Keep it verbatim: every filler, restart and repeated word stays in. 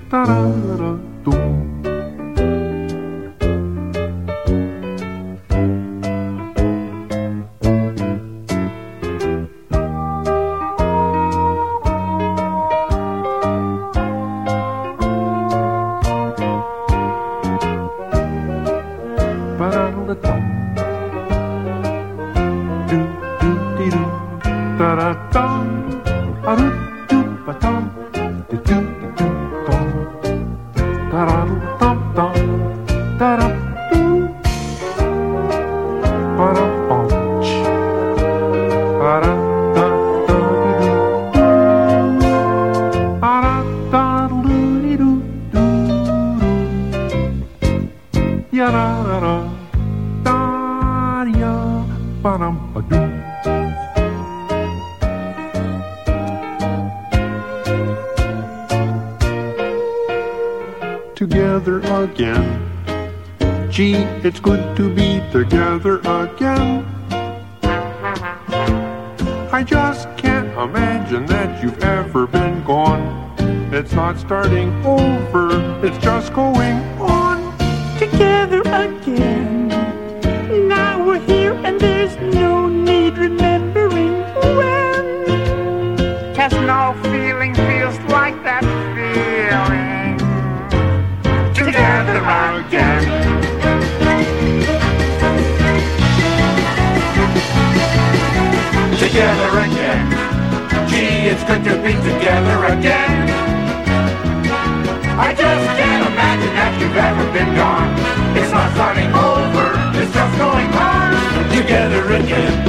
Together again. Gee, it's good to be together again. I just can't imagine that you've ever been gone. It's not starting over, it's just going on. Together again. Now we're here and there's no need remembering when. 'Cause no feeling feels like that feeling. Together again. Together again. Gee, it's good to be together again. I just can't imagine that you've ever been gone. It's not starting over, it's just going on. Together again.